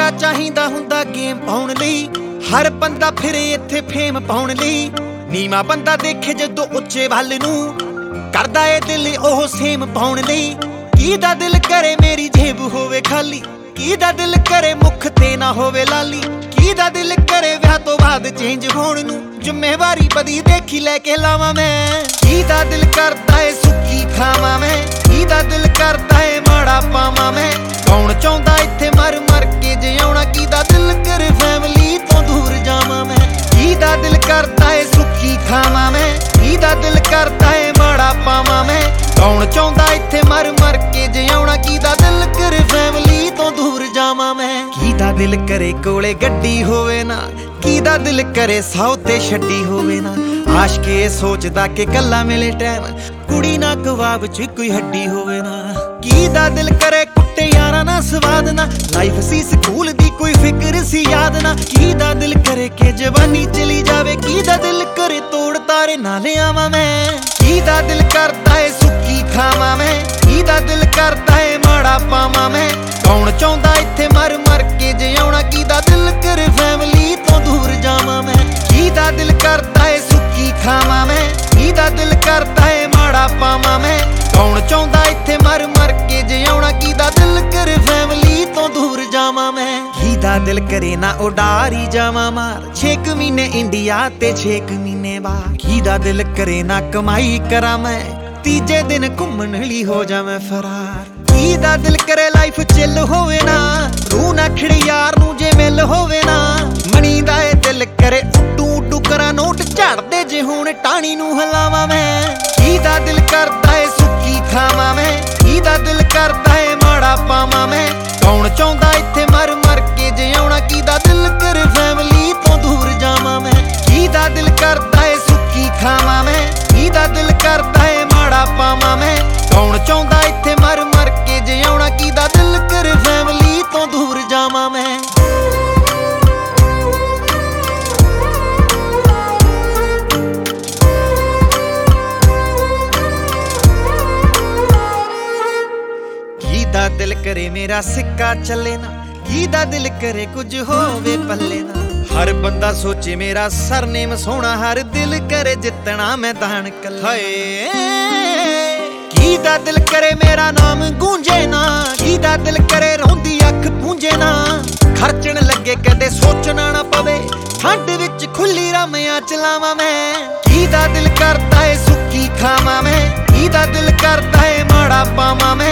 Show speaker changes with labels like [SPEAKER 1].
[SPEAKER 1] ਮੁੰਡਾ ਚਾਹੀਦਾ ਹੁੰਦਾ ਗੇਮ ਪਾਉਣ ਲਈ, ਹਰ ਬੰਦਾ ਫਿਰੇ ਇੱਥੇ ਫੇਮ ਪਾਉਣ ਲਈ। ਨੀਵਾਂ ਬੰਦਾ ਦੇਖੇ ਜਦੋਂ ਉੱਚੇ ਵੱਲ ਨੂੰ, ਕਰਦਾ ਏ ਦਿਲ ਉਹ ਸੇਮ ਪਾਉਣ ਲਈ। ਕਿਹਦਾ ਦਿਲ ਕਰੇ ਮੇਰੀ ਜੇਬ ਹੋਵੇ ਖਾਲੀ, ਕਿਹਦਾ ਦਿਲ ਕਰੇ ਮੁੱਖ ਤੇ ਨਾ ਹੋਵੇ ਲਾਲੀ। ਕਿਹਦਾ ਦਿਲ ਕਰੇ ਵਿਆਹ ਤੋਂ ਬਾਅਦ ਚੇਂਜ ਹੋਣ ਨੂੰ, ਜ਼ਿੰਮੇਵਾਰੀ ਬਦੀ ਦੇਖੀ ਲੈ ਕੇ ਲਾਵਾਂ ਮੈਂ। ਕਿਹਦਾ ਦਿਲ ਕਰਦਾ ਏ ਸੁੱਕੀ ਖਾਵਾਂ ਮੈਂ, ਕਿਹਦਾ ਦਿਲ ਕਰਦਾ ਏ ਮਾੜਾ ਪਾਵਾਂ ਮੈਂ। ਕੌਣ ਚਾਹੁੰਦਾ ਇੱਥੇ ਮਰ ਮਰ ਕੇ ਜਿਉਣਾ, ਕਿਹਦਾ ਦਿਲ ਕਰੇ ਫੈਮਿਲੀ ਤੋਂ ਦੂਰ ਜਾਵਾਂ ਮੈਂ। ਕਿਹਦਾ ਦਿਲ ਕਰਦਾ ਏ ਸੁੱਕੀ ਖਾਵਾਂ ਮੈਂ, ਕਿਹਦਾ ਦਿਲ ਕਰਦਾ ਏ ਮਾੜਾ ਪਾਵਾਂ ਮੈਂ। ਕੌਣ ਚਾਹੁੰਦਾ ਇੱਥੇ ਮਰ ਮਰ ਕੇ ਜਿਉਣਾ, ਕਿਹਦਾ ਦਿਲ ਕਰੇ ਫੈਮਿਲੀ ਤੋਂ ਦੂਰ ਜਾਵਾਂ ਮੈਂ। ਕਿਹਦਾ ਦਿਲ ਕਰੇ ਕੋਲੇ ਗੱਡੀ ਹੋਵੇ ਨਾ, ਕਿਹਦਾ ਦਿਲ ਕਰੇ ਸੌ ਤੇ ਛੱਡੀ ਹੋਵੇ ਨਾ। ਆਸ਼ਕ ਇਹ ਸੋਚਦਾ ਕਿ ਕੱਲਾ ਮਿਲੇ ਟਾਈਮ, ਕੁੜੀ ਨਾ ਕਬਾਬ ਚ ਕੋਈ ਹੱਡੀ ਹੋਵੇ ਨਾ। ਕਿਹਦਾ ਦਿਲ ਕਰੇ ਕੁੱਟੇ ਯਾਰਾਂ ਨਾ ਸਵਾਦ ਨਾ, ਲਾਈਫ ਸੀ ਸਕੂਲ ਦੀ ਕੋਈ ਫਿਕਰ ਸੀ ਯਾਦ ਨਾ। ਕਿਹਦਾ ਦਿਲ ਕਰੇ ਕਿ ਜਵਾਨੀ ਚਲੀ ਜਾਵੇ, ਕਿਹਦਾ ਦਿਲ ਕਰੇ ਤੋੜ ਤਾਰੇ ਨਾ ਲਿਆਵਾਂ ਮੈਂ। ਕਿਹਦਾ ਦਿਲ ਕਰਦਾ ਏ ਸੁੱਕੀ ਖਾਵਾਂ ਮੈਂ, ਕਿਹਦਾ ਦਿਲ ਕਰਦਾ ਏ ਮਾੜਾ ਪਾਵਾਂ ਮੈਂ। ਕੌਣ ਚਾਹੁੰਦਾ ਇੱਥੇ ਮਰ ਮਰ ਕੇ ਜਿਉਣਾ, ਕਿਹਦਾ ਦਿਲ ਕਰੇ ਫੈਮਿਲੀ ਤੋਂ ਦੂਰ ਜਾਵਾਂ ਮੈਂ। ਕਿਹਦਾ ਦਿਲ ਕਰਦਾ ਏ ਸੁੱਕੀ ਖਾਵਾਂ ਮੈਂ, ਕਿਹਦਾ ਦਿਲ ਕਰਦਾ ਏ ਮਾੜਾ ਪਾਵਾਂ ਮੈਂ। ਕੌਣ ਚਾਹੁੰਦਾ ਇੱਥੇ ਮਰ ਮਰ ਕੇ ਜਿਉਣਾ, ਕਿਹਦਾ ਦਿਲ ਕਰੇ ਫੈਮਿਲੀ ਤੋਂ ਦੂਰ ਜਾਵਾਂ ਮੈਂ। ਕਿਹਦਾ ਦਿਲ ਕਰੇ ਨਾ ਉਡਾਰੀ ਜਾਵਾਂ ਮਾਰ, 6 ਮਹੀਨੇ ਇੰਡੀਆ ਤੇ 6 ਮਹੀਨੇ ਬਾਹਰ। ਕਿਹਦਾ ਦਿਲ ਕਰੇ ਨਾ ਕਮਾਈ ਕਰਾਂ ਮੈਂ, ਤੀਜੇ ਦਿਨ ਘੁੰਮਣ ਲਈ ਹੋ ਜਾਵਾਂ ਫਰਾਰ। ਕਿਹਦਾ ਦਿਲ ਕਰੇ ਲਾਈਫ ਚਿੱਲ ਹੋਵੇ ਨਾ, ਰੂਹ ਨਾ ਖਿੜੇ ਯਾਰ ਨੂੰ ਜੇ ਮਿਲ ਹੋਵੇ ਨਾ। ਮਣੀ ਦਾ ਏ ਦਿਲ ਕਰੇ ਉੱਡੂ ਉੱਡੂ ਕਰਾਂ ਨੋਟ ਝੜਦੇ ਜੇ ਹੁਣ ਟਾਣੀ ਨੂੰ ਹਿਲਾਵਾਂ ਮੈਂ। ਕਿਹਦਾ ਦਿਲ ਕਰਦਾ ਏ ਸੁੱਕੀ ਖਾਵਾਂ ਮੈਂ, ਕਿਹਦਾ ਦਿਲ ਕਰਦਾ ਏ ਮਾੜਾ ਪਾਵਾਂ ਮੈਂ। ਕੌਣ ਚਾਹੁੰਦਾ ਇੱਥੇ ਮਰ ਮਰ ਕੇ ਜਿਉਣਾ, ਕਿਹਦਾ ਦਿਲ ਕਰੇ ਫੈਮਿਲੀ ਤੋਂ ਦੂਰ ਜਾਵਾਂ ਮੈਂ। ਕਿਹਦਾ ਦਿਲ ਕਰਦਾ ਏ ਸੁੱਕੀ ਖਾਵਾਂ ਮੈਂ, ਕਿਹਦਾ ਦਿਲ ਕਰਦਾ ਏ ਮਾੜਾ ਪਾਵਾਂ ਮੈਂ। ਕੌਣ ਚਾਹੁੰਦਾ ਇੱਥੇ ਮਰ ਮਰ ਕੇ ਜਿਉਣਾ, ਕਿਹਦਾ ਦਿਲ ਕਰੇ ਫੈਮਿਲੀ ਤੋਂ ਦੂਰ ਜਾਵਾਂ ਮੈਂ। ਕਿਹਦਾ ਦਿਲ ਕਰੇ ਮੇਰਾ ਸਿੱਕਾ ਚੱਲੇ ਨਾ, ਕਿਹਦਾ ਦਿਲ ਕਰੇ ਕੁਝ ਹੋਵੇ ਪੱਲੇ ਨਾ। ਹਰ ਬੰਦਾ ਸੋਚੇ ਮੇਰਾ ਸਰਨੇਮ ਸੋਹਣਾ, ਹਰ ਦਿਲ ਕਰੇ ਜਿੱਤਣਾ ਮੈਦਾਨ ਕੱਲਾ। ਹਾਏ ਕਿਹਦਾ ਦਿਲ ਕਰੇ ਮੇਰਾ ਨਾਮ ਗੂੰਜੇ ਨਾ, ਕਿਹਦਾ ਦਿਲ ਕਰੇ ਰੋਂਦੀ ਅੱਖ ਪੂੰਝੇ ਨਾ। ਖਰਚਣ ਲੱਗੇ ਕਦੇ ਸੋਚਣਾ ਨਾ ਪਵੇ, ਠੰਡ ਵਿੱਚ ਖੁੱਲੀ ਰਾਮਿਆਂ ਚਲਾਵਾਂ ਮੈਂ। ਕਿਹਦਾ ਦਿਲ ਕਰਦਾ ਏ ਸੁੱਕੀ ਖਾਵਾਂ ਮੈਂ, ਕਿਹਦਾ ਦਿਲ ਕਰਦਾ ਏ ਮਾੜਾ ਪਾਵਾਂ ਮੈਂ।